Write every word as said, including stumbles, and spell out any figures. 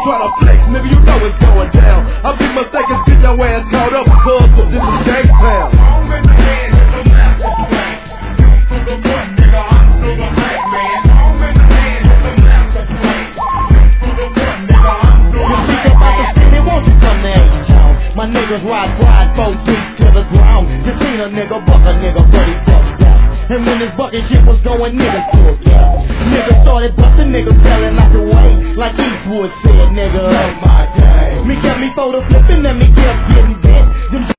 try to flex, nigga, you know it's going down. I'll be mistaken, get your ass caught up because of this is Gang Town. My niggas ride pride, four deep to the ground. You seen a nigga buck a nigga, but he fucked up. And when this bucket shit was going, niggas took up. Niggas started busting, niggas selling out the way. Like Eastwood said, nigga, oh my day. Me kept me for the flipping and me kept getting bent. Them